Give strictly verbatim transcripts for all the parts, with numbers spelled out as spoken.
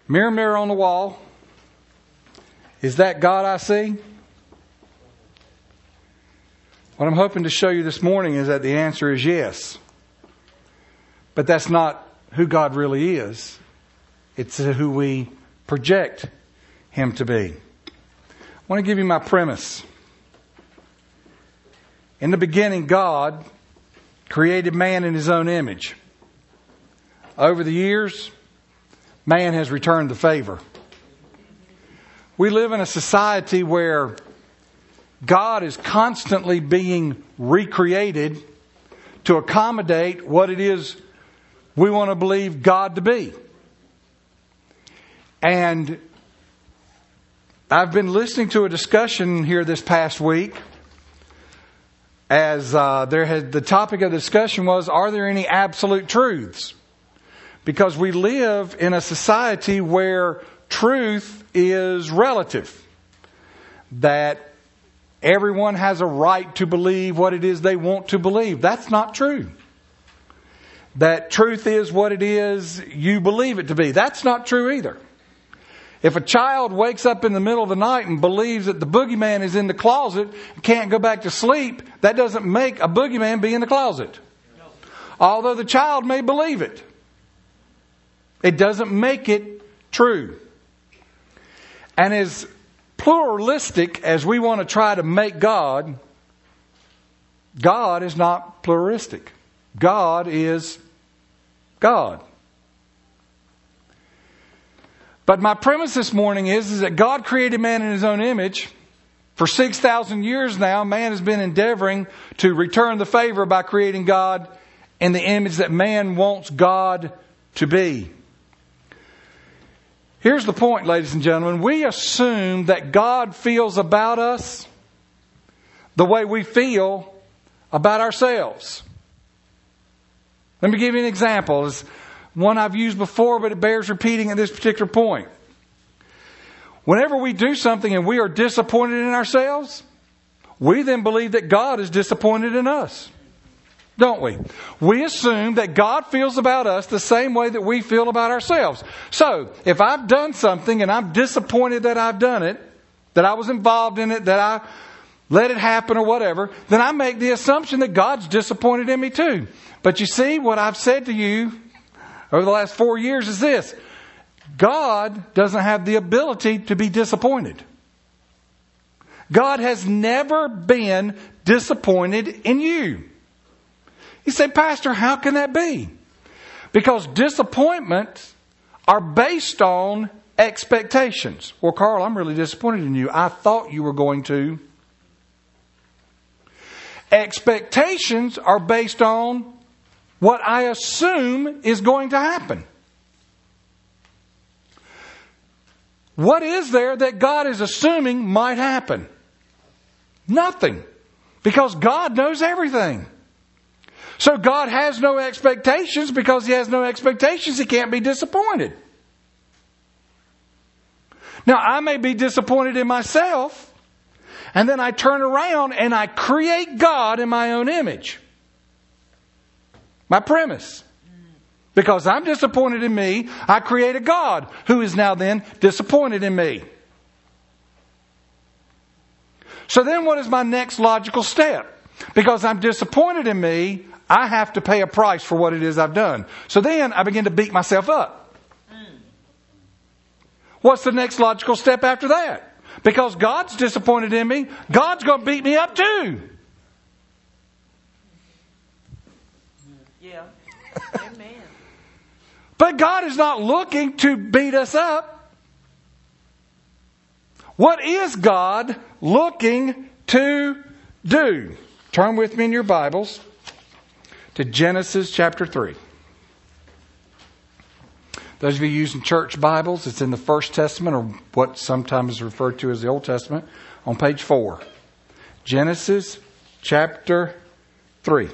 Mirror, mirror on the wall, is that God I see? What I'm hoping to show you this morning is that the answer is yes. But that's not who God really is. It's who we project Him to be. I want to give you my premise. In the beginning, God created man in His own image. Over the years, man has returned the favor. We live in a society where God is constantly being recreated to accommodate what it is we want to believe God to be. And I've been listening to a discussion here this past week as uh, there had the topic of the discussion was, are there any absolute truths? Because we live in a society where truth is relative. That everyone has a right to believe what it is they want to believe. That's not true. That truth is what it is you believe it to be. That's not true either. If a child wakes up in the middle of the night and believes that the boogeyman is in the closet and can't go back to sleep, that doesn't make a boogeyman be in the closet. No. Although the child may believe it. It doesn't make it true. And as pluralistic as we want to try to make God, God is not pluralistic. God is God. But my premise this morning is, is that God created man in His own image. For six thousand years now, man has been endeavoring to return the favor by creating God in the image that man wants God to be. Here's the point, ladies and gentlemen. We assume that God feels about us the way we feel about ourselves. Let me give you an example. It's one I've used before, but it bears repeating at this particular point. Whenever we do something and we are disappointed in ourselves, we then believe that God is disappointed in us. Don't we? We assume that God feels about us the same way that we feel about ourselves. So, if I've done something and I'm disappointed that I've done it, that I was involved in it, that I let it happen or whatever, then I make the assumption that God's disappointed in me too. But you see, what I've said to you over the last four years is this. God doesn't have the ability to be disappointed. God has never been disappointed in you. You say, Pastor, how can that be? Because disappointments are based on expectations. Well, Carl, I'm really disappointed in you. I thought you were going to. Expectations are based on what I assume is going to happen. What is there that God is assuming might happen? Nothing. Because God knows everything. So God has no expectations. Because He has no expectations, He can't be disappointed. Now, I may be disappointed in myself, and then I turn around and I create God in my own image. My premise. Because I'm disappointed in me, I create a God who is now then disappointed in me. So then what is my next logical step? Because I'm disappointed in me, I have to pay a price for what it is I've done. So then I begin to beat myself up. What's the next logical step after that? Because God's disappointed in me, God's going to beat me up too. Yeah. Amen. But God is not looking to beat us up. What is God looking to do? Turn with me in your Bibles to Genesis chapter three. Those of you using church Bibles, it's in the First Testament, or what sometimes is referred to as the Old Testament, on page four. Genesis chapter three.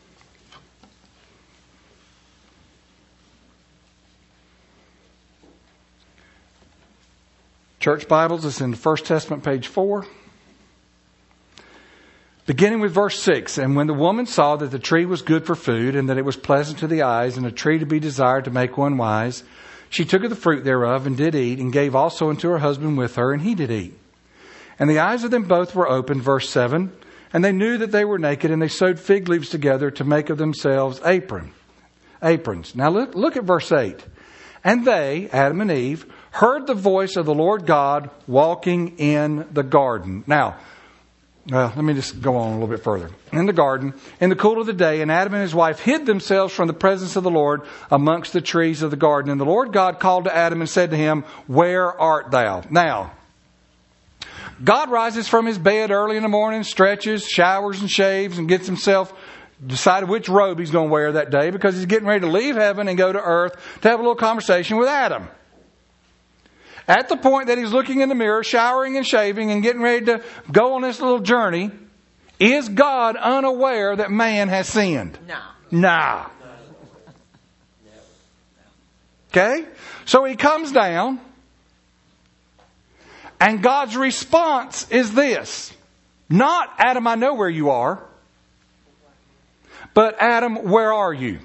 Church Bibles, it's in the First Testament, page four. Beginning with verse six. And when the woman saw that the tree was good for food, and that it was pleasant to the eyes, and a tree to be desired to make one wise, She took of the fruit thereof and did eat, and gave also unto her husband with her, and he did eat. And the eyes of them both were opened, verse seven, and they knew that they were naked, and they sewed fig leaves together to make of themselves apron, aprons. Now look, look at verse eight. And they, Adam and Eve, heard the voice of the Lord God walking in the garden. Now, well, let me just go on a little bit further. In the garden, in the cool of the day, and Adam and his wife hid themselves from the presence of the Lord amongst the trees of the garden. And the Lord God called to Adam and said to him, Where art thou? Now, God rises from his bed early in the morning, stretches, showers and shaves, and gets himself decided which robe he's going to wear that day, because he's getting ready to leave heaven and go to earth to have a little conversation with Adam. At the point that he's looking in the mirror, showering and shaving and getting ready to go on this little journey, is God unaware that man has sinned? No. Nah. Okay? So he comes down, and God's response is this. Not, Adam, I know where you are. But Adam, where are you?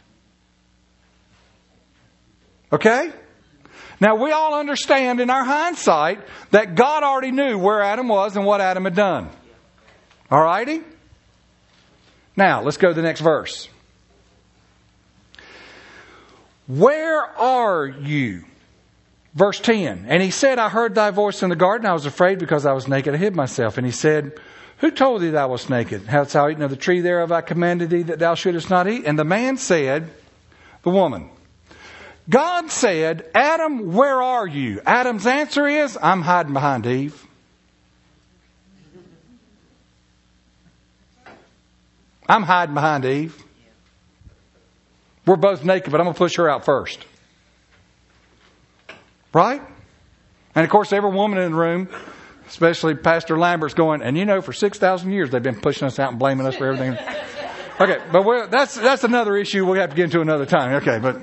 Okay? Now we all understand in our hindsight that God already knew where Adam was and what Adam had done. Alrighty? Now let's go to the next verse. Where are you? Verse ten. And he said, I heard thy voice in the garden. I was afraid because I was naked. I hid myself. And he said, Who told thee thou wast naked? Hast thou eaten of the tree thereof I commanded thee that thou shouldest not eat? And the man said, the woman, God said, Adam, where are you? Adam's answer is, I'm hiding behind Eve. I'm hiding behind Eve. We're both naked, but I'm going to push her out first. Right? And of course, every woman in the room, especially Pastor Lambert's going, and you know, for six thousand years, they've been pushing us out and blaming us for everything. Okay, but we're, that's that's another issue we'll have to get into another time. Okay, but...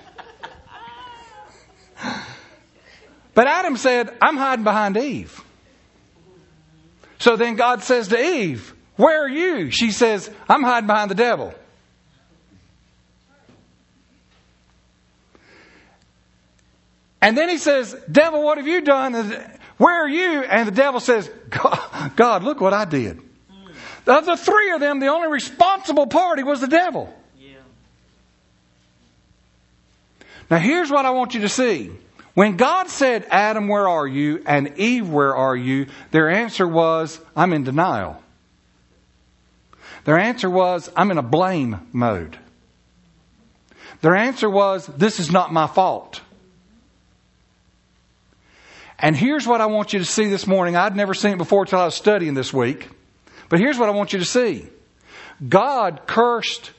But Adam said, I'm hiding behind Eve. So then God says to Eve, where are you? She says, I'm hiding behind the devil. And then he says, devil, what have you done? Where are you? And the devil says, God, God, look what I did. Of the three of them, the only responsible party was the devil. Yeah. Now here's what I want you to see. When God said, Adam, where are you? And Eve, where are you? Their answer was, I'm in denial. Their answer was, I'm in a blame mode. Their answer was, this is not my fault. And here's what I want you to see this morning. I'd never seen it before until I was studying this week. But here's what I want you to see. God cursed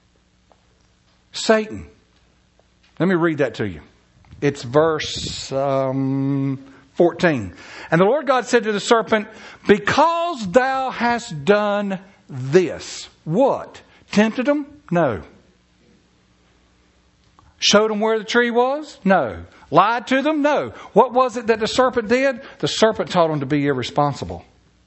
Satan. Let me read that to you. It's verse um, fourteen. And the Lord God said to the serpent, because thou hast done this. What? Tempted him? No. Showed him where the tree was? No. Lied to them? No. What was it that the serpent did? The serpent taught him to be irresponsible.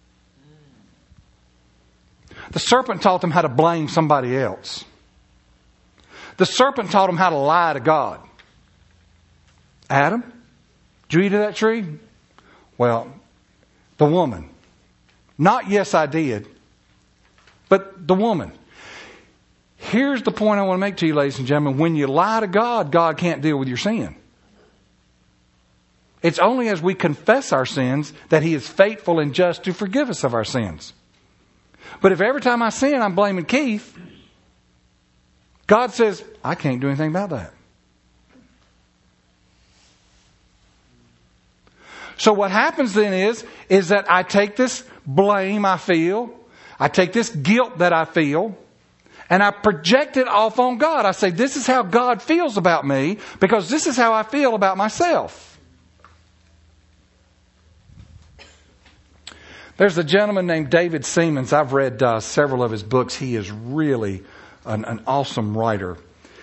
The serpent taught them how to blame somebody else. The serpent taught them how to lie to God. Adam, did you eat of that tree? Well, the woman. Not yes, I did. But the woman. Here's the point I want to make to you, ladies and gentlemen. When you lie to God, God can't deal with your sin. It's only as we confess our sins that He is faithful and just to forgive us of our sins. But if every time I sin, I'm blaming Keith, God says, I can't do anything about that. So what happens then is, is that I take this blame I feel, I take this guilt that I feel, and I project it off on God. I say, this is how God feels about me, because this is how I feel about myself. There's a gentleman named David Seamands. I've read uh, several of his books. He is really an, an awesome writer.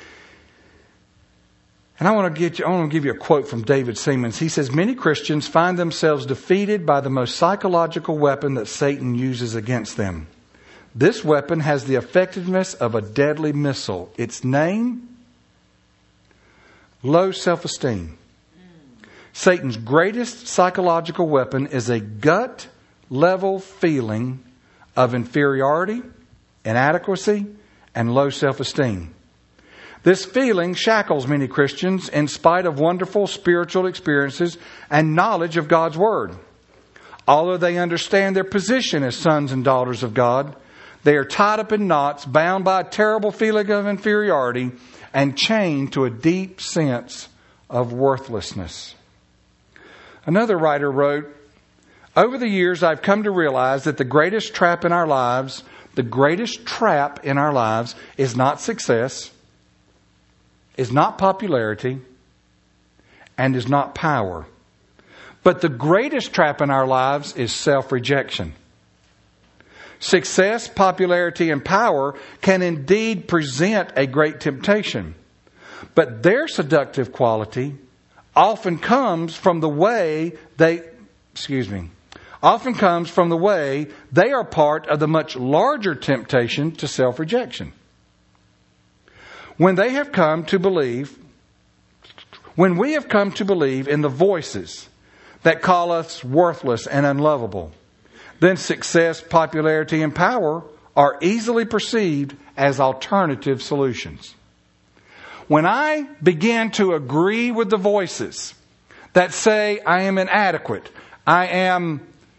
And I want to get you, I want to give you a quote from David Seamands. He says, many Christians find themselves defeated by the most psychological weapon that Satan uses against them. This weapon has the effectiveness of a deadly missile. Its name? Low self-esteem. Satan's greatest psychological weapon is a gut level feeling of inferiority, inadequacy, and low self-esteem. This feeling shackles many Christians in spite of wonderful spiritual experiences and knowledge of God's Word. Although they understand their position as sons and daughters of God, they are tied up in knots, bound by a terrible feeling of inferiority, and chained to a deep sense of worthlessness. Another writer wrote, "Over the years, I've come to realize that the greatest trap in our lives, the greatest trap in our lives is not success, is not popularity, and is not power. But the greatest trap in our lives is self-rejection. Success, popularity, and power can indeed present a great temptation, but their seductive quality often comes from the way they, excuse me, often comes from the way they are part of the much larger temptation to self-rejection. When they have come to believe, when we have come to believe in the voices that call us worthless and unlovable, then success, popularity, and power are easily perceived as alternative solutions. When I begin to agree with the voices that say I am inadequate, I am,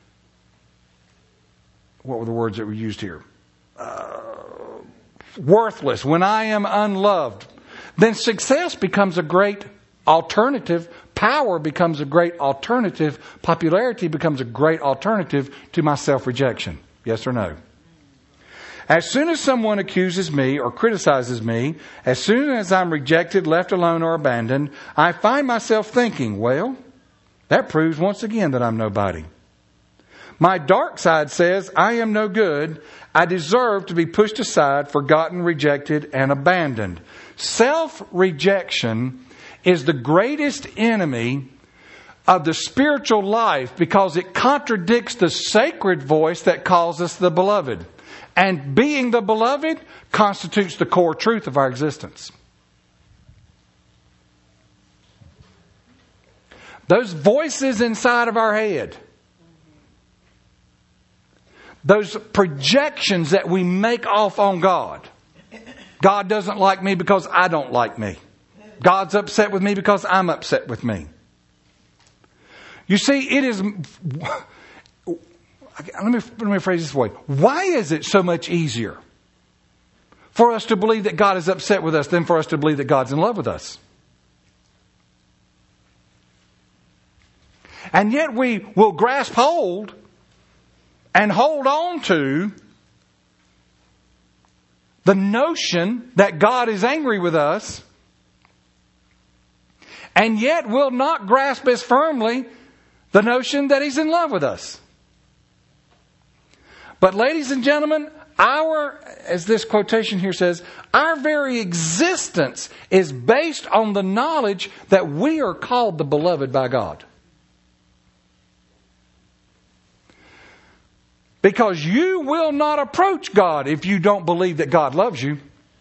what were the words that were used here? Uh, worthless, when I am unloved, then success becomes a great alternative. Power becomes a great alternative. Popularity becomes a great alternative to my self-rejection. Yes or no? As soon as someone accuses me or criticizes me, as soon as I'm rejected, left alone, or abandoned, I find myself thinking, well, that proves once again that I'm nobody. My dark side says I am no good. I deserve to be pushed aside, forgotten, rejected, and abandoned. Self-rejection is the greatest enemy of the spiritual life because it contradicts the sacred voice that calls us the beloved. And being the beloved constitutes the core truth of our existence. Those voices inside of our head, those projections that we make off on God. God doesn't like me because I don't like me. God's upset with me because I'm upset with me. You see, it is... Let me, let me phrase this way. Why is it so much easier for us to believe that God is upset with us than for us to believe that God's in love with us? And yet we will grasp hold and hold on to the notion that God is angry with us, and yet will not grasp as firmly the notion that He's in love with us. But ladies and gentlemen, our, as this quotation here says, our very existence is based on the knowledge that we are called the beloved by God. Because you will not approach God if you don't believe that God loves you.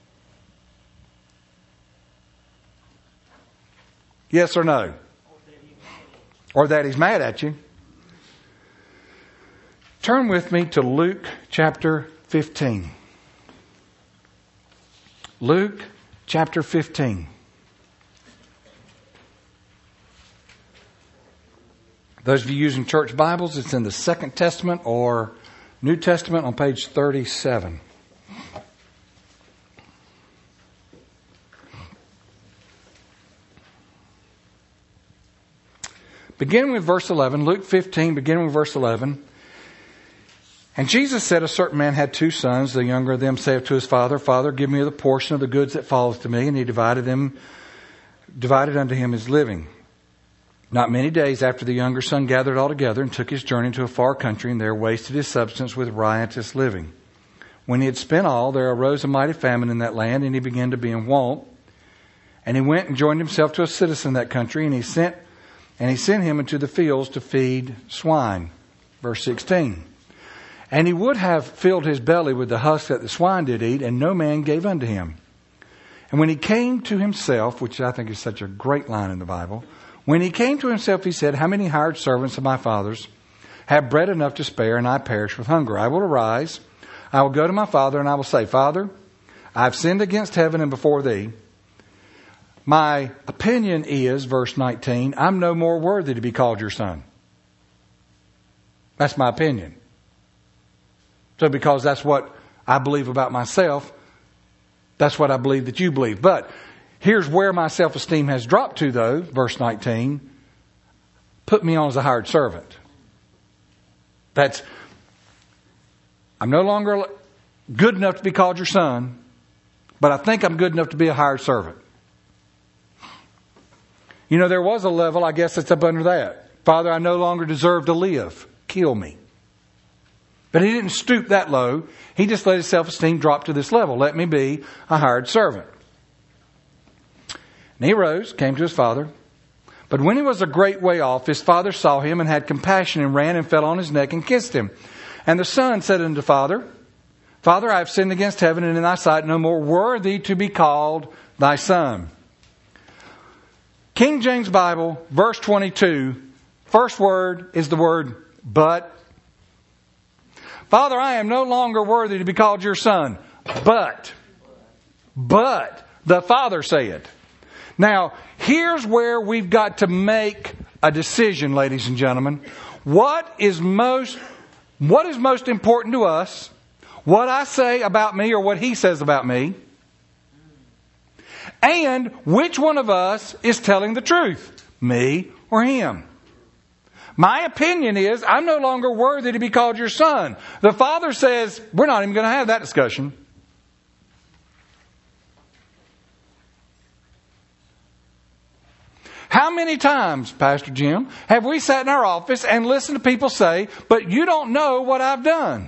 Yes or no? Or that He's mad at you. Turn with me to Luke chapter fifteen. Luke chapter fifteen. Those of you using church Bibles, it's in the Second Testament or New Testament on page thirty-seven. Beginning with verse eleven, Luke fifteen, beginning with verse eleven. And Jesus said, a certain man had two sons. The younger of them said to his father, Father, give me the portion of the goods that falleth to me. And he divided them, divided unto him his living. Not many days after, the younger son gathered all together and took his journey into a far country, and there wasted his substance with riotous living. When he had spent all, there arose a mighty famine in that land, and he began to be in want. And he went and joined himself to a citizen of that country, and he sent and he sent him into the fields to feed swine. Verse sixteen. And he would have filled his belly with the husk that the swine did eat, and no man gave unto him. And when he came to himself, which I think is such a great line in the Bible, when he came to himself, he said, how many hired servants of my father's have bread enough to spare, and I perish with hunger? I will arise, I will go to my father, and I will say, Father, I have sinned against heaven and before thee. My opinion is, verse nineteen, I'm no more worthy to be called your son. That's my opinion. So because that's what I believe about myself, that's what I believe that you believe. But here's where my self-esteem has dropped to, though, verse nineteen. Put me on as a hired servant. That's, I'm no longer good enough to be called your son, but I think I'm good enough to be a hired servant. You know, there was a level, I guess, that's up under that. Father, I no longer deserve to live. Kill me. But he didn't stoop that low. He just let his self-esteem drop to this level. Let me be a hired servant. And he rose, came to his father. But when he was a great way off, his father saw him and had compassion and ran and fell on his neck and kissed him. And the son said unto the father, Father, I have sinned against heaven and in thy sight, no more worthy to be called thy son. King James Bible, verse twenty-two, first word is the word but. Father, I am no longer worthy to be called your son, but, but, the Father said. Now, here's where we've got to make a decision, ladies and gentlemen. What is most, what is most important to us? What I say about me or what he says about me? And which one of us is telling the truth? Me or him? My opinion is I'm no longer worthy to be called your son. The Father says we're not even going to have that discussion. How many times, Pastor Jim, have we sat in our office and listened to people say, but you don't know what I've done?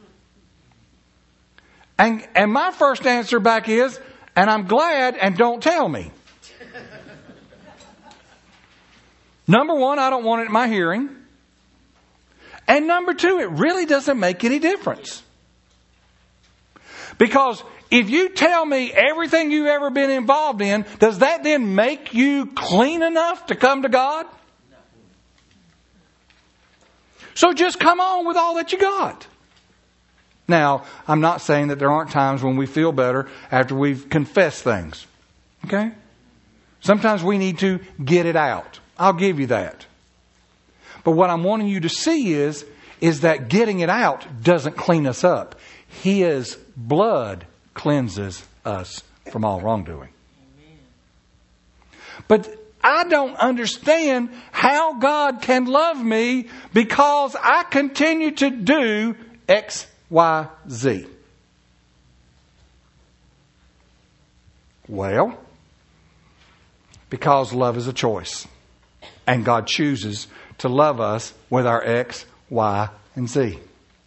And, and my first answer back is, and I'm glad, and don't tell me. Number one, I don't want it in my hearing. And number two, it really doesn't make any difference. Because if you tell me everything you've ever been involved in, does that then make you clean enough to come to God? No. So just come on with all that you got. Now, I'm not saying that there aren't times when we feel better after we've confessed things. Okay? Sometimes we need to get it out. I'll give you that. But what I'm wanting you to see is, is that getting it out doesn't clean us up. His blood cleanses us from all wrongdoing. Amen. But I don't understand how God can love me because I continue to do X, Y, Z. Well, because love is a choice. And God chooses to love us with our X, Y, and Z.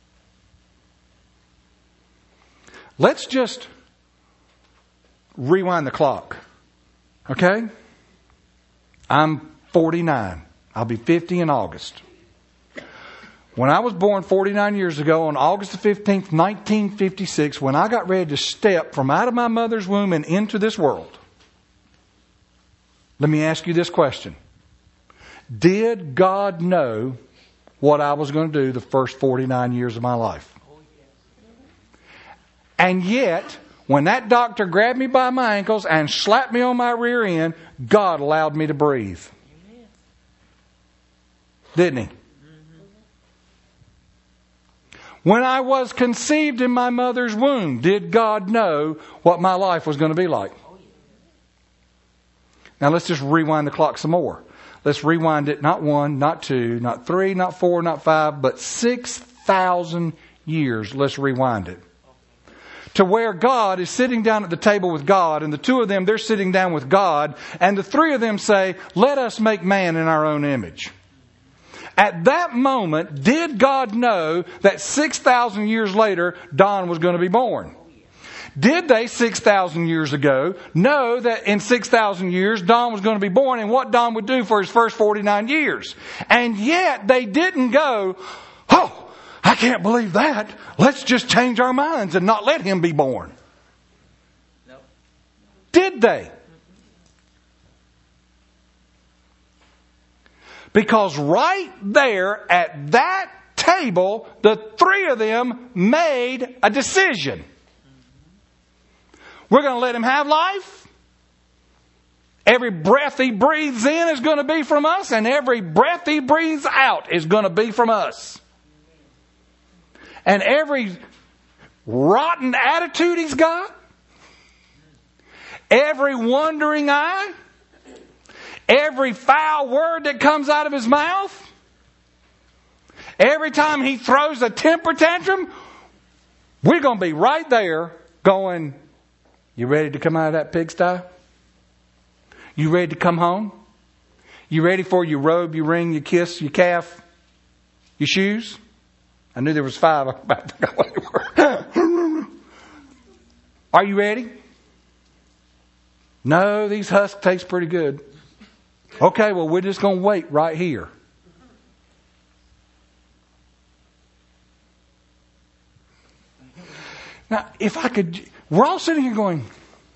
Let's just rewind the clock. Okay? I'm forty-nine. I'll be fifty in August. When I was born forty-nine years ago on August the fifteenth, nineteen fifty-six, when I got ready to step from out of my mother's womb and into this world, let me ask you this question. Did God know what I was going to do the first forty-nine years of my life? And yet, when that doctor grabbed me by my ankles and slapped me on my rear end, God allowed me to breathe. Didn't He? When I was conceived in my mother's womb, did God know what my life was going to be like? Now let's just rewind the clock some more. Let's rewind it, not one, not two, not three, not four, not five, but six thousand years. Let's rewind it. To where God is sitting down at the table with God, and the two of them, they're sitting down with God, and the three of them say, let us make man in our own image. At that moment, did God know that six thousand years later, Don was going to be born? Did they, six thousand years ago, know that in six thousand years, Don was going to be born and what Don would do for his first forty-nine years? And yet, they didn't go, oh, I can't believe that. Let's just change our minds and not let him be born. No. Did they? Because right there at that table, the three of them made a decision. We're going to let him have life. Every breath he breathes in is going to be from us, and every breath he breathes out is going to be from us. And every rotten attitude he's got, every wandering eye, every foul word that comes out of his mouth, every time he throws a temper tantrum, we're going to be right there going, you ready to come out of that pigsty? You ready to come home? You ready for your robe, your ring, your kiss, your calf, your shoes? I knew there was five. I about forgot what they were. Are you ready? No, these husks taste pretty good. Okay, well, we're just going to wait right here. Now, if I could, we're all sitting here going,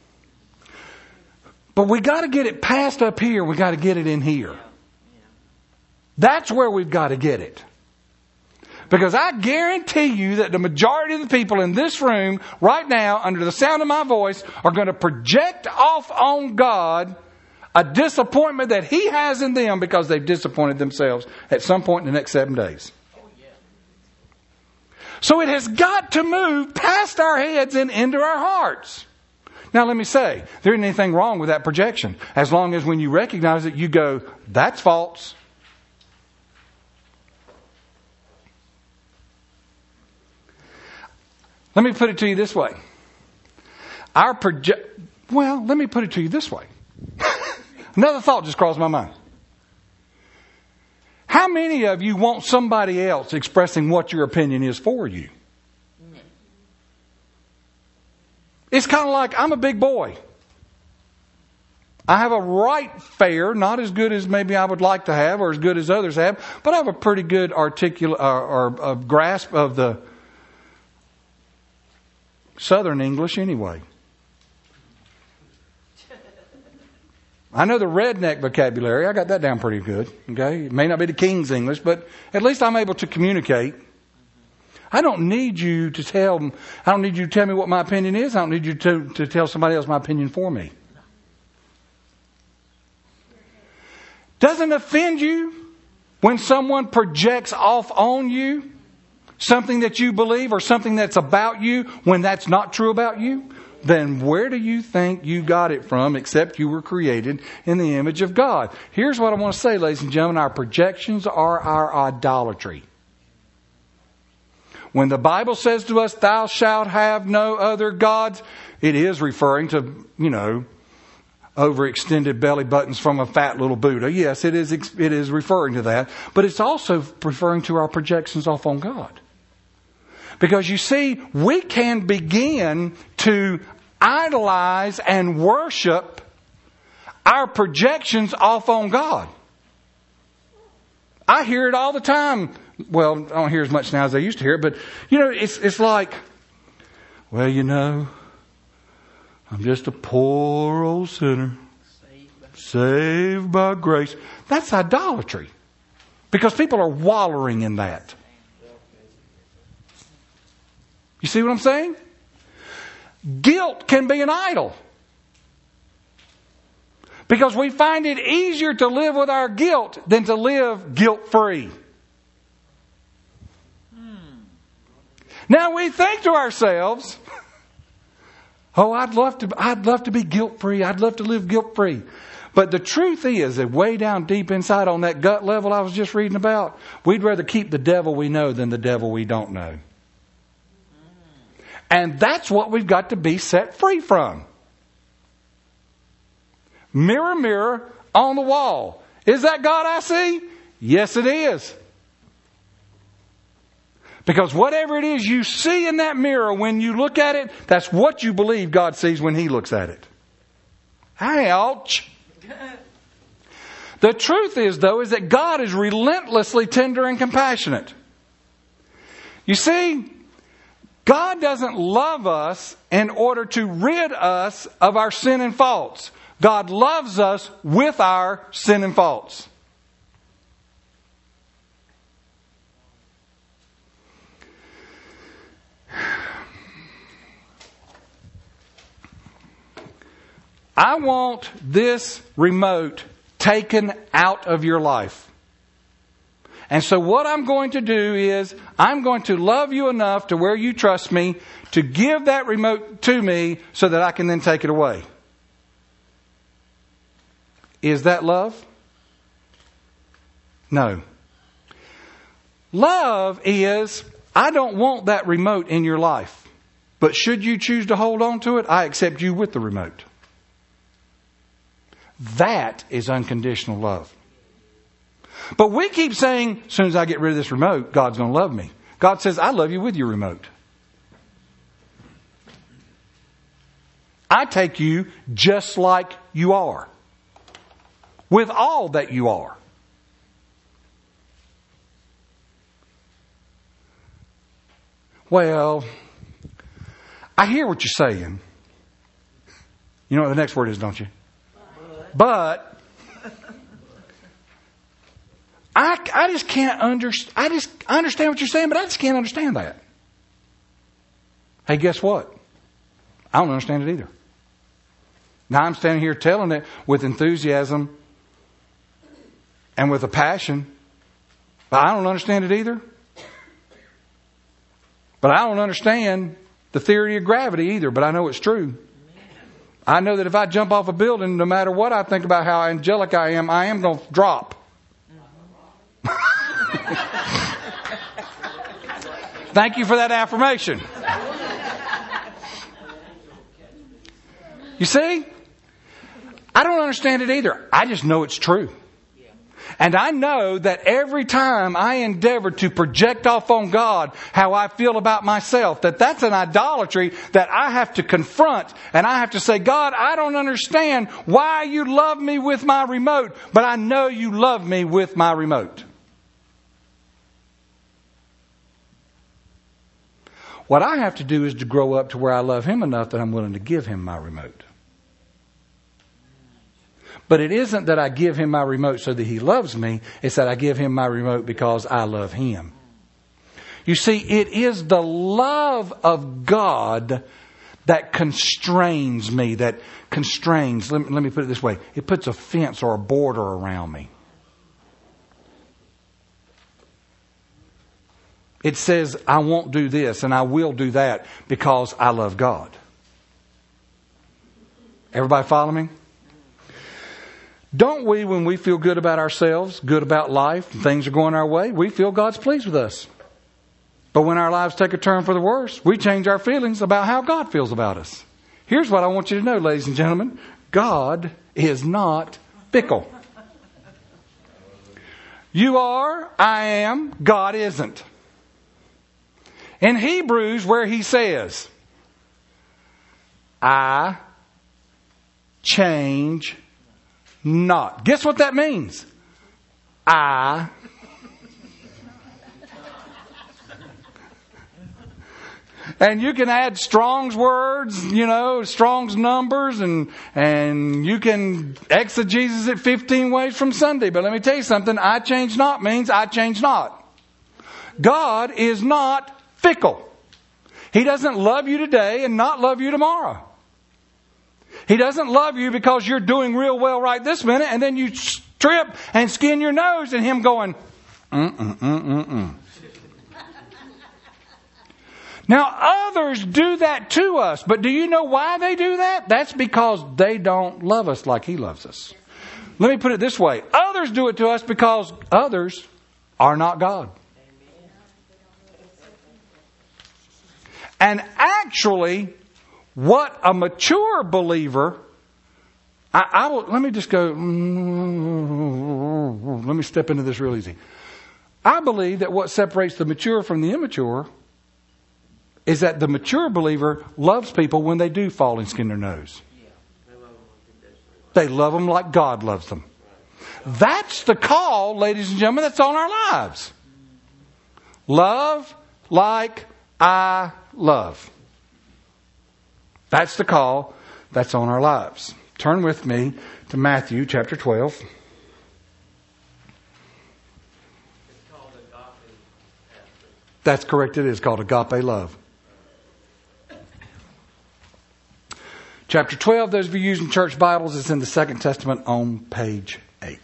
but we got to get it passed up here. We got to get it in here. That's where we've got to get it. Because I guarantee you that the majority of the people in this room right now, under the sound of my voice, are going to project off on God a disappointment that He has in them because they've disappointed themselves at some point in the next seven days. So it has got to move past our heads and into our hearts. Now let me say, there isn't anything wrong with that projection. As long as when you recognize it, you go, that's false. Let me put it to you this way. Our project, well, let me put it to you this way. Another thought just crossed my mind. How many of you want somebody else expressing what your opinion is for you? It's kind of like, I'm a big boy. I have a right fare, not as good as maybe I would like to have or as good as others have, but I have a pretty good articulate or, or, or grasp of the Southern English anyway. I know the redneck vocabulary. I got that down pretty good. Okay, it may not be the King's English, but at least I'm able to communicate. I don't need you to tell. I don't need you to tell me what my opinion is. I don't need you to, to tell somebody else my opinion for me. Doesn't offend you when someone projects off on you something that you believe or something that's about you when that's not true about you? Then where do you think you got it from except you were created in the image of God? Here's what I want to say, ladies and gentlemen. Our projections are our idolatry. When the Bible says to us, thou shalt have no other gods, it is referring to, you know, overextended belly buttons from a fat little Buddha. Yes, it is, it is referring to that. But it's also referring to our projections off on God. Because you see, we can begin to idolize and worship our projections off on God. I hear it all the time. Well, I don't hear as much now as I used to hear it, but you know, it's it's like, well, you know, I'm just a poor old sinner, saved by grace. That's idolatry. Because people are wallowing in that. You see what I'm saying? Guilt can be an idol. Because we find it easier to live with our guilt than to live guilt-free. Hmm. Now we think to ourselves, oh, I'd love to, I'd love to be guilt-free. I'd love to live guilt-free. But the truth is that way down deep inside on that gut level I was just reading about, we'd rather keep the devil we know than the devil we don't know. And that's what we've got to be set free from. Mirror, mirror on the wall. Is that God I see? Yes, it is. Because whatever it is you see in that mirror when you look at it, that's what you believe God sees when He looks at it. Ouch. The truth is, though, is that God is relentlessly tender and compassionate. You see, God doesn't love us in order to rid us of our sin and faults. God loves us with our sin and faults. I want this remote taken out of your life. And so what I'm going to do is I'm going to love you enough to where you trust me to give that remote to me so that I can then take it away. Is that love? No. Love is, I don't want that remote in your life. But should you choose to hold on to it, I accept you with the remote. That is unconditional love. But we keep saying, as soon as I get rid of this remote, God's going to love me. God says, I love you with your remote. I take you just like you are. With all that you are. Well, I hear what you're saying. You know what the next word is, don't you? But I, I just can't understand. I just I understand what you're saying, but I just can't understand that. Hey, guess what? I don't understand it either. Now I'm standing here telling it with enthusiasm and with a passion, but I don't understand it either. But I don't understand the theory of gravity either, but I know it's true. I know that if I jump off a building, no matter what I think about how angelic I am, I am going to drop. Thank you for that affirmation. You see? I don't understand it either. I just know it's true. And I know that every time I endeavor to project off on God how I feel about myself, that that's an idolatry that I have to confront. And I have to say, God, I don't understand why you love me with my remote, but I know you love me with my remote. What I have to do is to grow up to where I love Him enough that I'm willing to give Him my remote. But it isn't that I give Him my remote so that He loves me. It's that I give Him my remote because I love Him. You see, it is the love of God that constrains me, that constrains. Let me, let me put it this way. It puts a fence or a border around me. It says, I won't do this and I will do that because I love God. Everybody follow me? Don't we, when we feel good about ourselves, good about life, and things are going our way, we feel God's pleased with us. But when our lives take a turn for the worse, we change our feelings about how God feels about us. Here's what I want you to know, ladies and gentlemen. God is not fickle. You are, I am, God isn't. In Hebrews, where he says, I change not. Guess what that means? I And you can add Strong's words, you know, Strong's numbers, and and you can exegesis it fifteen ways from Sunday. But let me tell you something. I change not means I change not. God is not fickle. He doesn't love you today and not love you tomorrow. He doesn't love you because you're doing real well right this minute, and then you trip and skin your nose, and Him going, mm-mm, mm-mm, mm. Now, others do that to us, but do you know why they do that? That's because they don't love us like He loves us. Let me put it this way. Others do it to us because others are not God. And actually, what a mature believer, I, I will, let me just go, let me step into this real easy. I believe that what separates the mature from the immature is that the mature believer loves people when they do fall and skin their nose. They love them like God loves them. That's the call, ladies and gentlemen, that's on our lives. Love like I love. That's the call that's on our lives. Turn with me to Matthew chapter twelve. It's called agape. That's correct. It is called agape love. Chapter twelve, those of you using church Bibles, is in the Second Testament on page eight.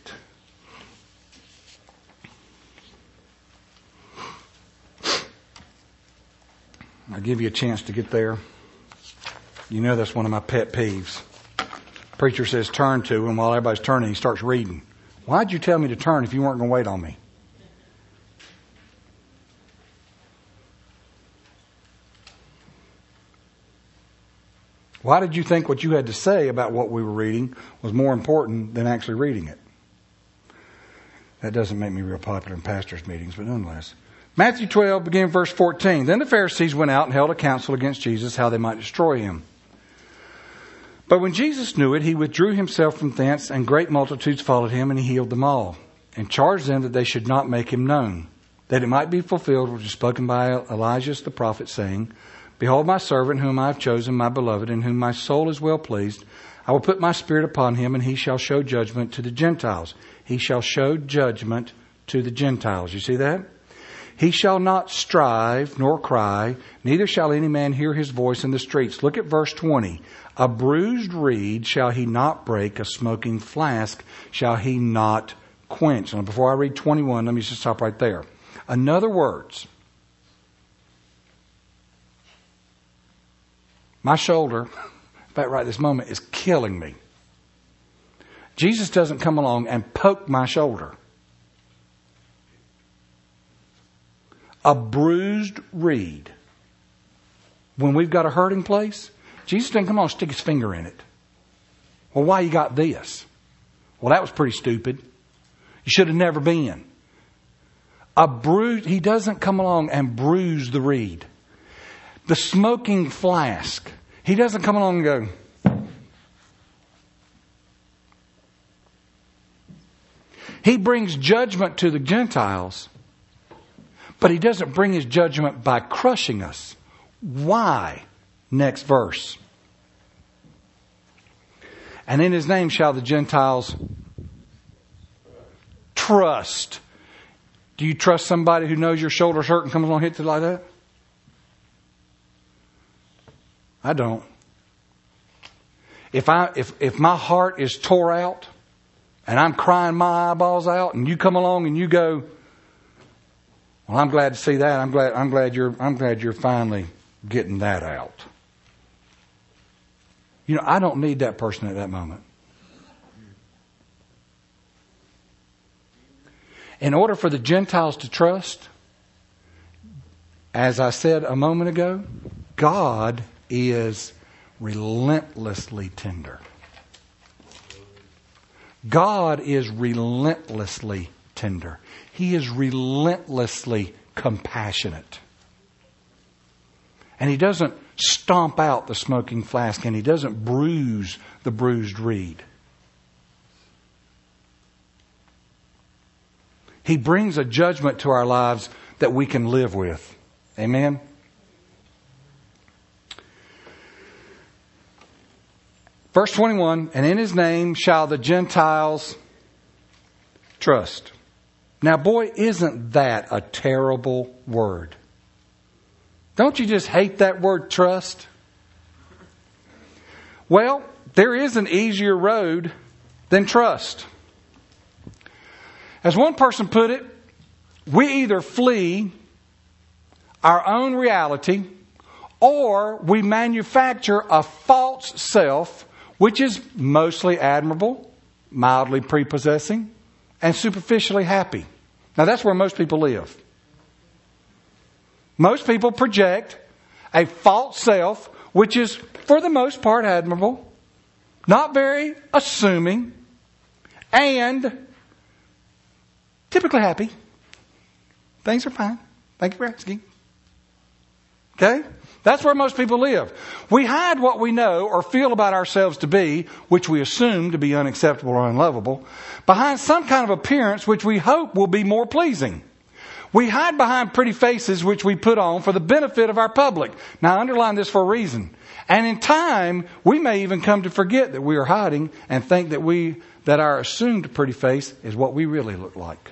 I'll give you a chance to get there. You know that's one of my pet peeves. Preacher says turn to, and while everybody's turning, he starts reading. Why'd you tell me to turn if you weren't going to wait on me? Why did you think what you had to say about what we were reading was more important than actually reading it? That doesn't make me real popular in pastors' meetings, but nonetheless. Matthew twelve, beginning verse fourteen. Then the Pharisees went out and held a council against Jesus, how they might destroy him. But when Jesus knew it, he withdrew himself from thence, and great multitudes followed him, and he healed them all, and charged them that they should not make him known, that it might be fulfilled which was spoken by Elijah the prophet, saying, Behold my servant whom I have chosen, my beloved, in whom my soul is well pleased. I will put my spirit upon him, and he shall show judgment to the Gentiles. He shall show judgment to the Gentiles. You see that? He shall not strive nor cry, neither shall any man hear his voice in the streets. Look at verse twenty. A bruised reed shall he not break, a smoking flask shall he not quench. Now, before I read twenty-one, let me just stop right there. In other words, my shoulder, in fact, right this moment, is killing me. Jesus doesn't come along and poke my shoulder. A bruised reed. When we've got a hurting place, Jesus doesn't come along and stick his finger in it. Well, why you got this? Well, that was pretty stupid. You should have never been. A bruise, he doesn't come along and bruise the reed. The smoking flask, he doesn't come along and go. He brings judgment to the Gentiles, but he doesn't bring his judgment by crushing us. Why? Next verse. And in his name shall the Gentiles trust. Do you trust somebody who knows your shoulder's hurt and comes along and hits it like that? I don't. If I if if my heart is tore out and I'm crying my eyeballs out, and you come along and you go, well, I'm glad to see that. I'm glad I'm glad you're I'm glad you're finally getting that out. You know, I don't need that person at that moment. In order for the Gentiles to trust, as I said a moment ago, God is relentlessly tender. God is relentlessly tender. He is relentlessly compassionate. And he doesn't stomp out the smoking flask, and he doesn't bruise the bruised reed. He brings a judgment to our lives that we can live with. Amen? Verse twenty-one, and in his name shall the Gentiles trust. Now, boy, isn't that a terrible word? Don't you just hate that word trust? Well, there is an easier road than trust. As one person put it, we either flee our own reality or we manufacture a false self, which is mostly admirable, mildly prepossessing, and superficially happy. Now, that's where most people live. Most people project a false self, which is, for the most part, admirable, not very assuming, and typically happy. Things are fine. Thank you for asking. Okay? That's where most people live. We hide what we know or feel about ourselves to be, which we assume to be unacceptable or unlovable, behind some kind of appearance which we hope will be more pleasing. We hide behind pretty faces which we put on for the benefit of our public. Now, I underline this for a reason. And in time, we may even come to forget that we are hiding and think that we that our assumed pretty face is what we really look like.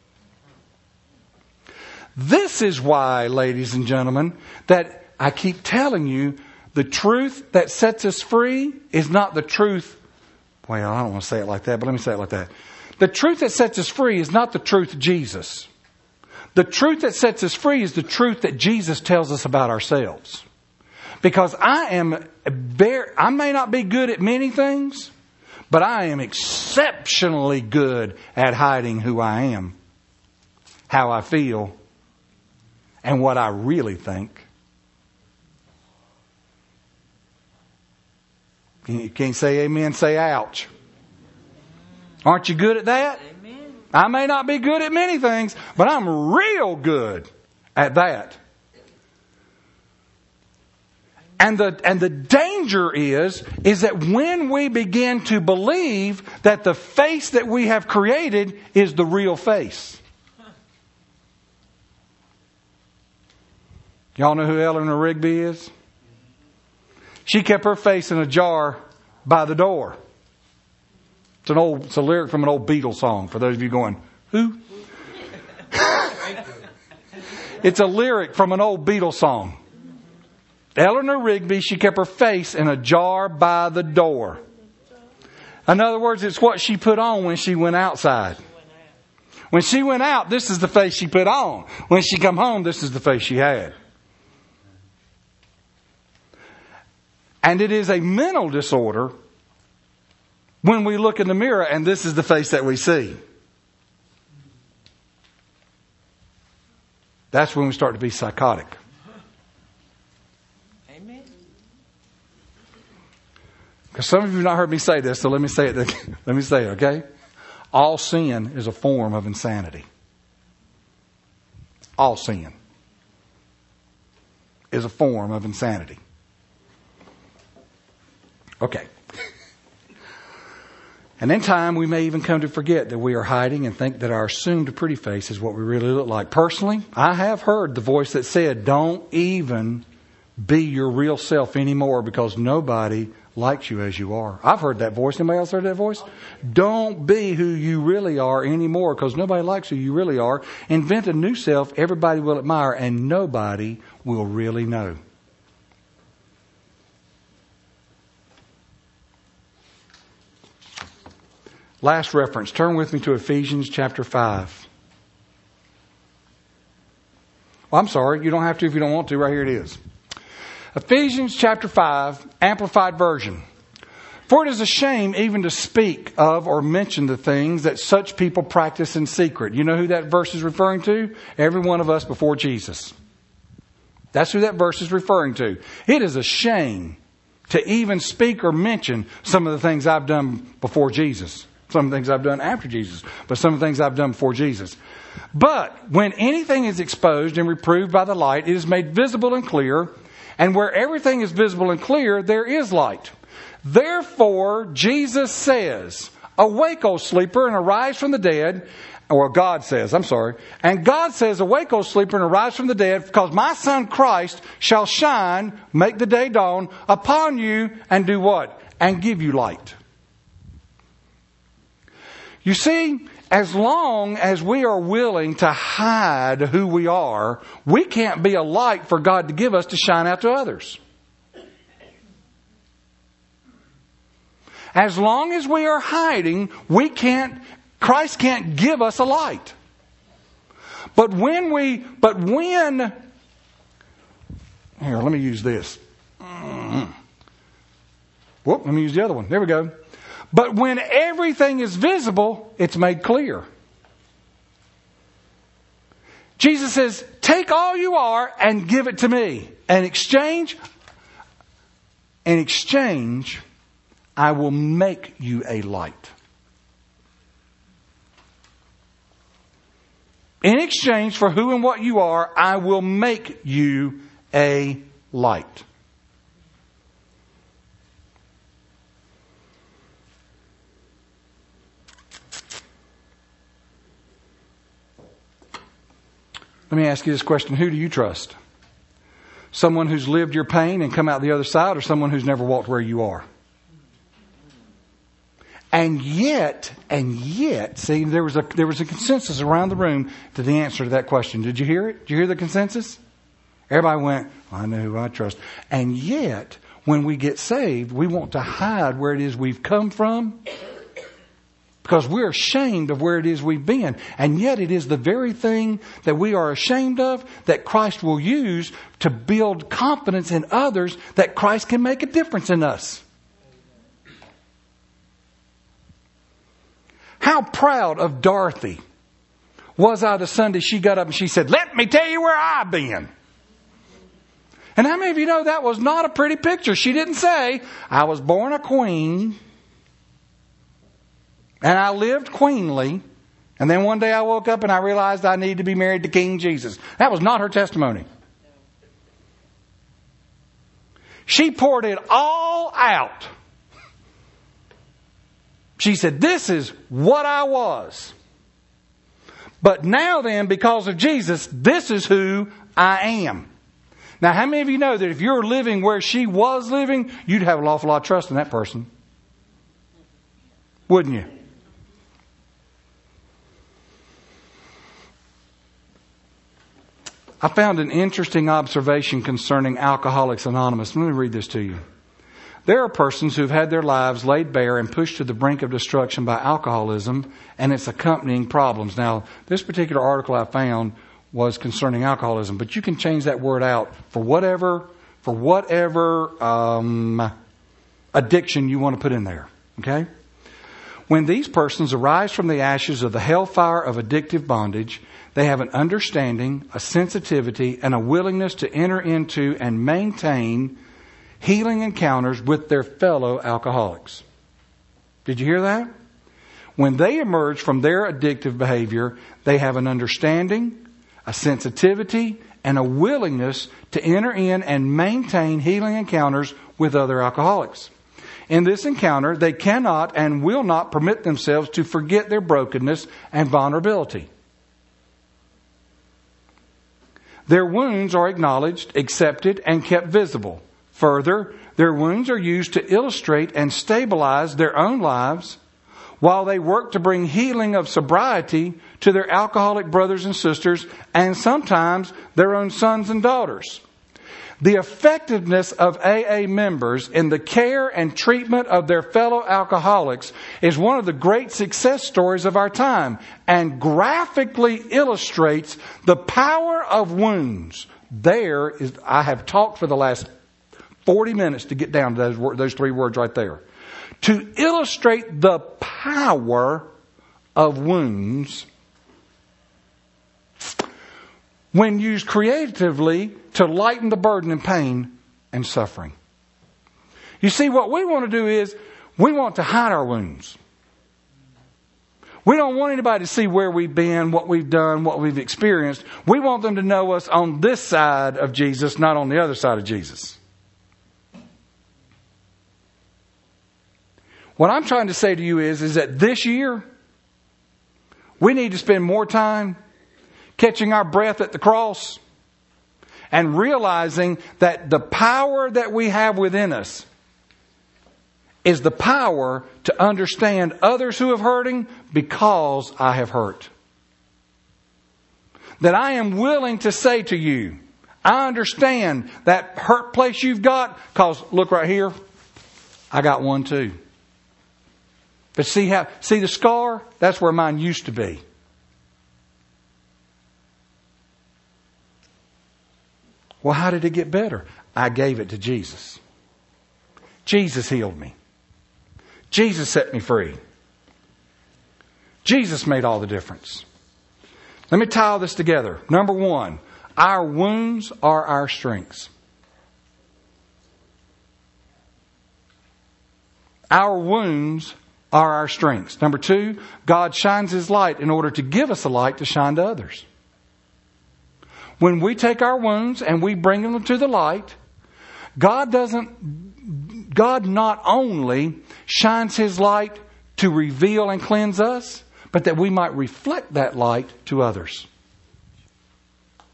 This is why, ladies and gentlemen, that I keep telling you, the truth that sets us free is not the truth. Well, I don't want to say it like that, but let me say it like that. The truth that sets us free is not the truth of Jesus. The truth that sets us free is the truth that Jesus tells us about ourselves. Because I am, very, I may not be good at many things, but I am exceptionally good at hiding who I am, how I feel, and what I really think. You can't say amen, say ouch. Aren't you good at that? Amen. I may not be good at many things, but I'm real good at that. And the, and the danger is, is that when we begin to believe that the face that we have created is the real face. Y'all know who Eleanor Rigby is? She kept her face in a jar by the door. It's an old, it's a lyric from an old Beatles song. For those of you going, who? It's a lyric from an old Beatles song. Eleanor Rigby, she kept her face in a jar by the door. In other words, it's what she put on when she went outside. When she went out, this is the face she put on. When she come home, this is the face she had. And it is a mental disorder when we look in the mirror and this is the face that we see. That's when we start to be psychotic. Amen. Because some of you have not heard me say this, so let me say it. Let me say it, okay? All sin is a form of insanity. All sin is a form of insanity. Okay. And in time, we may even come to forget that we are hiding and think that our assumed pretty face is what we really look like. Personally, I have heard the voice that said, don't even be your real self anymore because nobody likes you as you are. I've heard that voice. Anybody else heard that voice? Don't be who you really are anymore because nobody likes who you really are. Invent a new self everybody will admire and nobody will really know. Last reference. Turn with me to Ephesians chapter five. Well, I'm sorry. You don't have to if you don't want to. Right here it is. Ephesians chapter five, Amplified Version. For it is a shame even to speak of or mention the things that such people practice in secret. You know who that verse is referring to? Every one of us before Jesus. That's who that verse is referring to. It is a shame to even speak or mention some of the things I've done before Jesus. Some of the things I've done after Jesus, but some of the things I've done before Jesus. But when anything is exposed and reproved by the light, it is made visible and clear. And where everything is visible and clear, there is light. Therefore, Jesus says, awake, O sleeper, and arise from the dead. Or God says, I'm sorry. And God says, awake, O sleeper, and arise from the dead, because my Son Christ shall shine, make the day dawn upon you, and do what? And give you light. You see, as long as we are willing to hide who we are, we can't be a light for God to give us to shine out to others. As long as we are hiding, we can't, Christ can't give us a light. But when we, but when, here, let me use this. Mm-hmm. Whoop, let me use the other one. There we go. But when everything is visible, it's made clear. Jesus says, take all you are and give it to me. In exchange, in exchange, I will make you a light. In exchange for who and what you are, I will make you a light. Let me ask you this question. Who do you trust? Someone who's lived your pain and come out the other side, or someone who's never walked where you are? And yet, and yet, see, there was a there was a consensus around the room to the answer to that question. Did you hear it? Did you hear the consensus? Everybody went, I know who I trust. And yet, when we get saved, we want to hide where it is we've come from because we're ashamed of where it is we've been. And yet it is the very thing that we are ashamed of that Christ will use to build confidence in others that Christ can make a difference in us. How proud of Dorothy was I the Sunday she got up and she said, let me tell you where I've been. And how many of you know that was not a pretty picture? She didn't say, I was born a queen and I lived queenly. And then one day I woke up and I realized I needed to be married to King Jesus. That was not her testimony. She poured it all out. She said, this is what I was. But now then, because of Jesus, this is who I am. Now, how many of you know that if you're living where she was living, you'd have an awful lot of trust in that person? Wouldn't you? I found an interesting observation concerning Alcoholics Anonymous. Let me read this to you. There are persons who've had their lives laid bare and pushed to the brink of destruction by alcoholism and its accompanying problems. Now, this particular article I found was concerning alcoholism, but you can change that word out for whatever, for whatever um, addiction you want to put in there. Okay? When these persons arise from the ashes of the hellfire of addictive bondage, they have an understanding, a sensitivity, and a willingness to enter into and maintain healing encounters with their fellow alcoholics. Did you hear that? When they emerge from their addictive behavior, they have an understanding, a sensitivity, and a willingness to enter in and maintain healing encounters with other alcoholics. In this encounter, they cannot and will not permit themselves to forget their brokenness and vulnerability. Their wounds are acknowledged, accepted, and kept visible. Further, their wounds are used to illustrate and stabilize their own lives while they work to bring healing of sobriety to their alcoholic brothers and sisters and sometimes their own sons and daughters. The effectiveness of A A members in the care and treatment of their fellow alcoholics is one of the great success stories of our time and graphically illustrates the power of wounds. There is, I have talked for the last forty minutes to get down to those, those three words right there. To illustrate the power of wounds when used creatively to lighten the burden and pain and suffering. You see, what we want to do is we want to hide our wounds. We don't want anybody to see where we've been, what we've done, what we've experienced. We want them to know us on this side of Jesus, not on the other side of Jesus. What I'm trying to say to you is, is that this year, we need to spend more time catching our breath at the cross and realizing that the power that we have within us is the power to understand others who have hurting because I have hurt. That I am willing to say to you, I understand that hurt place you've got, because look right here, I got one too. But see how, see the scar? That's where mine used to be. Well, how did it get better? I gave it to Jesus. Jesus healed me. Jesus set me free. Jesus made all the difference. Let me tie all this together. Number one, our wounds are our strengths. Our wounds are our strengths. Number two, God shines His light in order to give us a light to shine to others. When we take our wounds and we bring them to the light, God doesn't, God not only shines His light to reveal and cleanse us, but that we might reflect that light to others.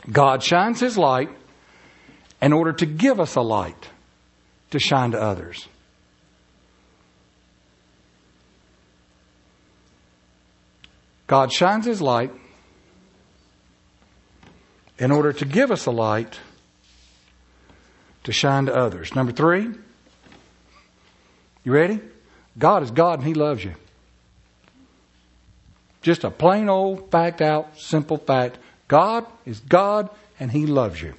God shines His light in order to give us a light to shine to others. God shines His light in order to give us a light to shine to others. Number three, you ready? God is God and He loves you. Just a plain old fact out, simple fact. God is God and He loves you.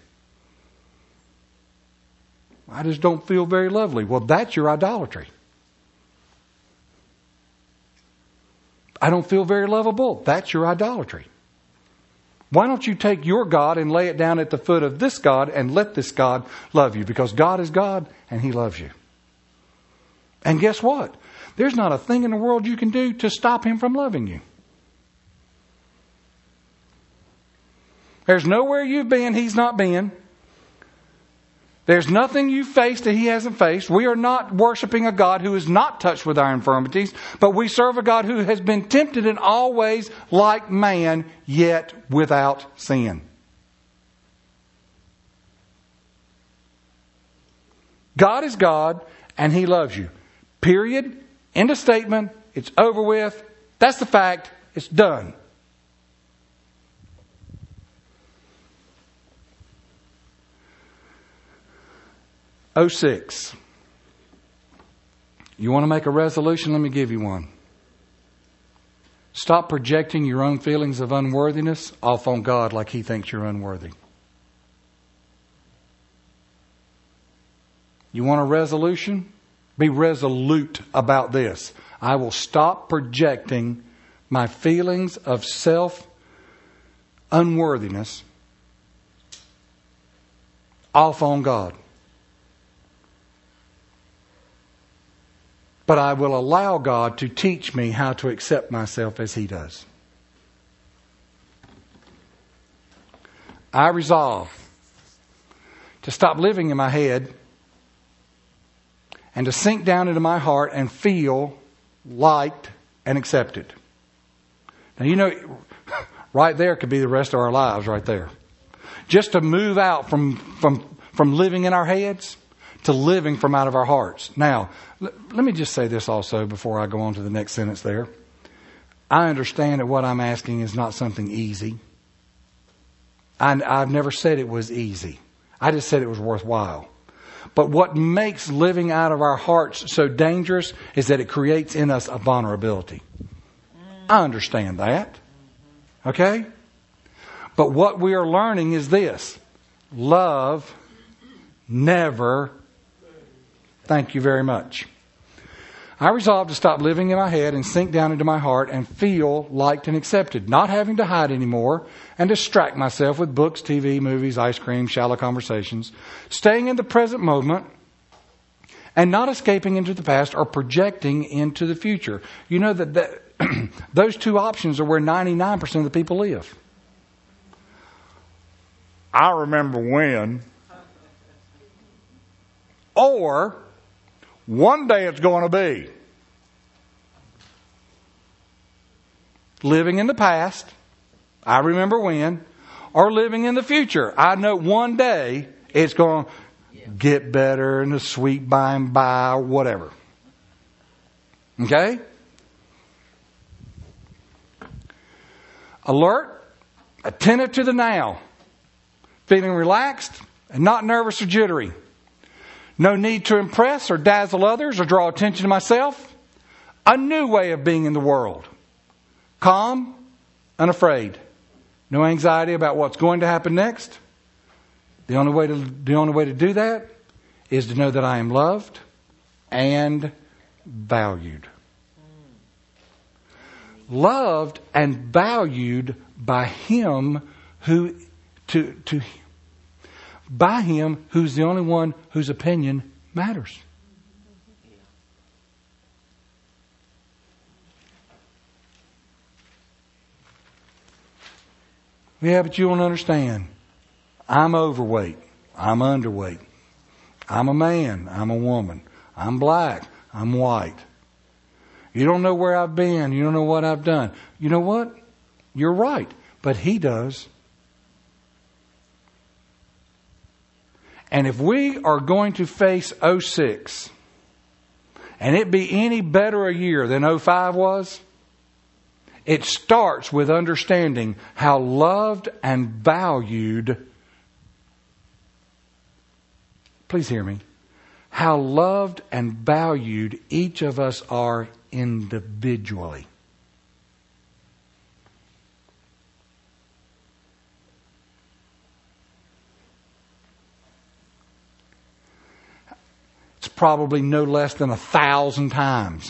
I just don't feel very lovely. Well, that's your idolatry. I don't feel very lovable. That's your idolatry. Why don't you take your God and lay it down at the foot of this God and let this God love you? Because God is God and He loves you. And guess what? There's not a thing in the world you can do to stop Him from loving you. There's nowhere you've been He's not been. There's nothing you faced that He hasn't faced. We are not worshiping a God who is not touched with our infirmities, but we serve a God who has been tempted in all ways like man, yet without sin. God is God and He loves you. Period. End of statement. It's over with. That's the fact. It's done. oh six. You want to make a resolution? Let me give you one. Stop projecting your own feelings of unworthiness off on God like He thinks you're unworthy. You want a resolution? Be resolute about this. I will stop projecting my feelings of self-unworthiness off on God. But I will allow God to teach me how to accept myself as He does. I resolve to stop living in my head and to sink down into my heart and feel liked and accepted. Now, you know, right there could be the rest of our lives right there. Just to move out from, from, from living in our heads to living from out of our hearts. Now, l- let me just say this also before I go on to the next sentence there. I understand that what I'm asking is not something easy. I, I've never said it was easy. I just said it was worthwhile. But what makes living out of our hearts so dangerous is that it creates in us a vulnerability. I understand that. Okay? But what we are learning is this. Love never. Thank you very much. I resolved to stop living in my head and sink down into my heart and feel liked and accepted, not having to hide anymore and distract myself with books, T V, movies, ice cream, shallow conversations, staying in the present moment and not escaping into the past or projecting into the future. You know that, that those two options are where ninety-nine percent of the people live. I remember when. Or one day it's going to be. Living in the past, I remember when, or living in the future. I know one day it's going to get better and the sweet by and by or whatever. Okay? Alert, attentive to the now, feeling relaxed and not nervous or jittery. No need to impress or dazzle others or draw attention to myself. A new way of being in the world. Calm, unafraid. No anxiety about what's going to happen next. The only way to, the only way to do that is to know that I am loved and valued. Loved and valued by Him who, to, to by Him who's the only one whose opinion matters. Yeah, but you don't understand. I'm overweight. I'm underweight. I'm a man. I'm a woman. I'm black. I'm white. You don't know where I've been. You don't know what I've done. You know what? You're right. But He does. And if we are going to face oh six, and it be any better a year than oh five was, it starts with understanding how loved and valued, please hear me, how loved and valued each of us are individually. It's probably no less than a thousand times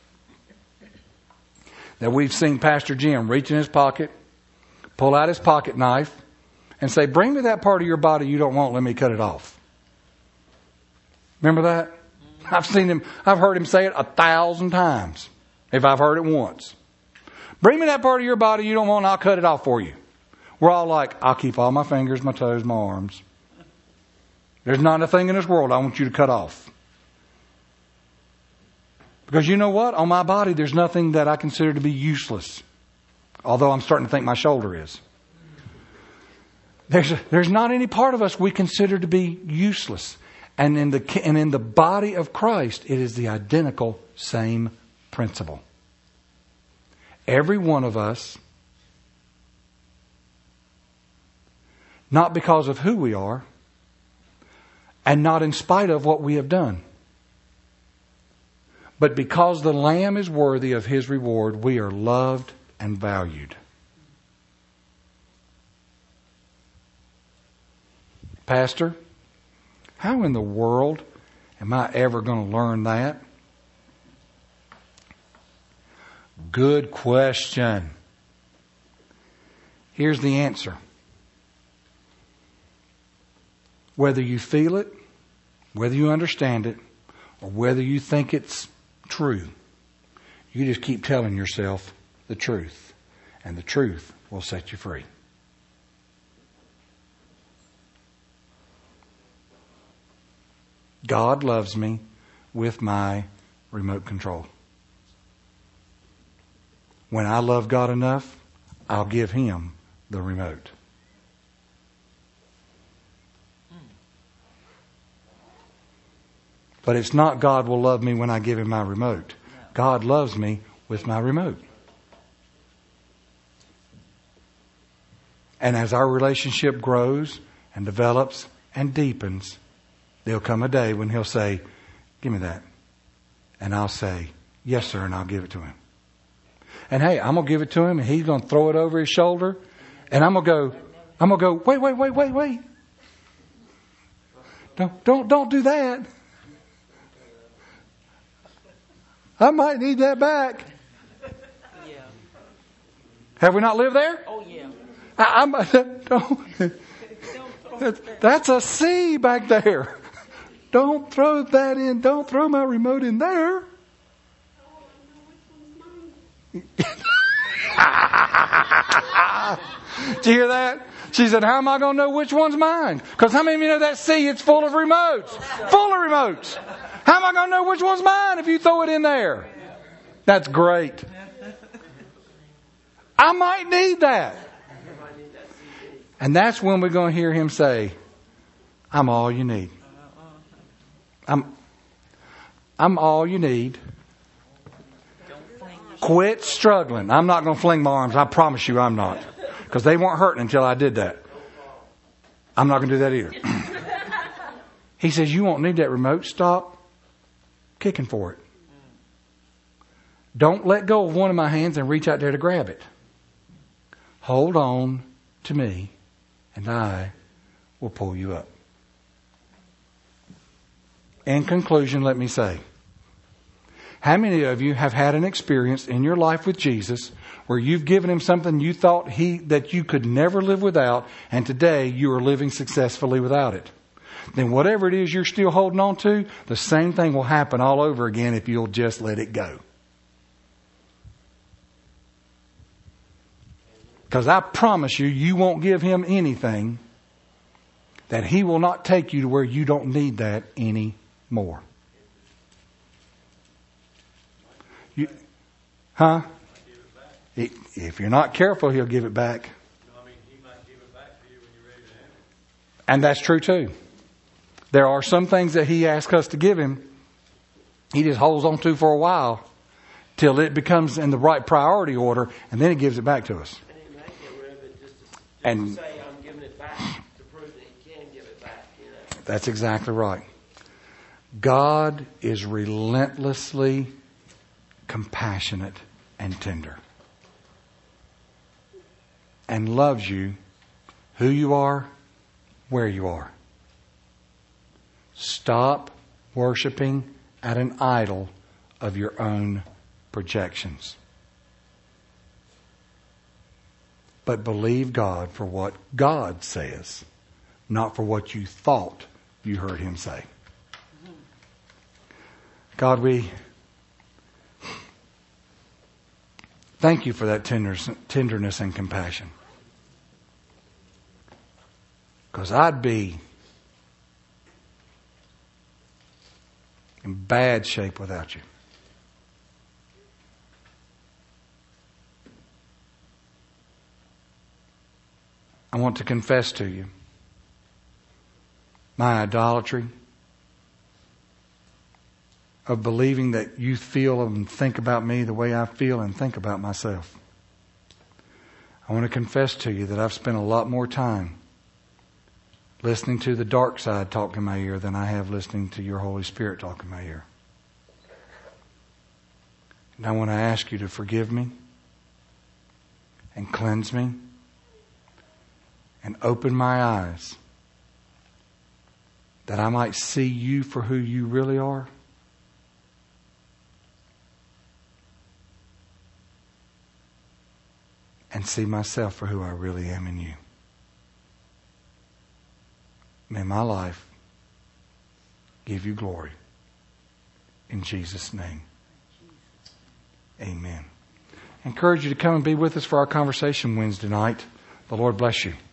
that we've seen Pastor Jim reach in his pocket, pull out his pocket knife, and say, bring me that part of your body you don't want, let me cut it off. Remember that? I've seen him, I've heard him say it a thousand times, if I've heard it once. Bring me that part of your body you don't want, and I'll cut it off for you. We're all like, I'll keep all my fingers, my toes, my arms. There's not a thing in this world I want you to cut off. Because you know what? On my body, there's nothing that I consider to be useless. Although I'm starting to think my shoulder is. There's, a, there's not any part of us we consider to be useless. And in the, and in the body of Christ, it is the identical same principle. Every one of us, not because of who we are, and not in spite of what we have done, but because the Lamb is worthy of His reward, we are loved and valued. Pastor, how in the world am I ever going to learn that? Good question. Here's the answer. Whether you feel it, whether you understand it, or whether you think it's true, you just keep telling yourself the truth, and the truth will set you free. God loves me with my remote control. When I love God enough, I'll give Him the remote. But it's not God will love me when I give Him my remote. God loves me with my remote. And as our relationship grows and develops and deepens, there'll come a day when He'll say, give me that. And I'll say, yes, sir, and I'll give it to Him. And hey, I'm going to give it to Him, and He's going to throw it over His shoulder. And I'm going to go, I'm going to go, wait, wait, wait, wait, wait. Don't, don't, don't do that. I might need that back. Yeah. Have we not lived there? Oh, yeah. I, I'm, don't, that's a C back there. Don't throw that in. Don't throw my remote in there. Did you hear that? She said, how am I going to know which one's mine? Because how many of you know that C, it's full of remotes? Full of remotes. How am I going to know which one's mine if you throw it in there? That's great. I might need that. And that's when we're going to hear Him say, I'm all you need. I'm, I'm all you need. Quit struggling. I'm not going to fling my arms. I promise you I'm not. Because they weren't hurting until I did that. I'm not going to do that either. He says, you won't need that remote. Stop kicking for it. Don't let go of one of my hands and reach out there to grab it. Hold on to me and I will pull you up. In conclusion, let me say, how many of you have had an experience in your life with Jesus where you've given Him something you thought he that you could never live without, and today you are living successfully without it? Then whatever it is you're still holding on to, the same thing will happen all over again if you'll just let it go. Because I promise you, you won't give Him anything that He will not take you to where you don't need that anymore. You, huh? If you're not careful, He'll give it back. I mean, He might give it back to you when you're ready to have it. And that's true too. There are some things that He asks us to give Him, He just holds on to for a while till it becomes in the right priority order, and then He gives it back to us. And He may get rid of it just to, just And- to say, I'm giving it back, to prove that He can give it back. You know? That's exactly right. God is relentlessly compassionate and tender, and loves you who you are, where you are. Stop worshiping at an idol of your own projections. But believe God for what God says, not for what you thought you heard Him say. God, we thank You for that tenderness, tenderness and compassion. Because I'd be in bad shape without You. I want to confess to You my idolatry of believing that You feel and think about me the way I feel and think about myself. I want to confess to You that I've spent a lot more time listening to the dark side talk in my ear than I have listening to Your Holy Spirit talk in my ear. And I want to ask You to forgive me and cleanse me and open my eyes that I might see You for who You really are. And see myself for who I really am in You. May my life give You glory. In Jesus' name. Amen. I encourage you to come and be with us for our conversation Wednesday night. The Lord bless you.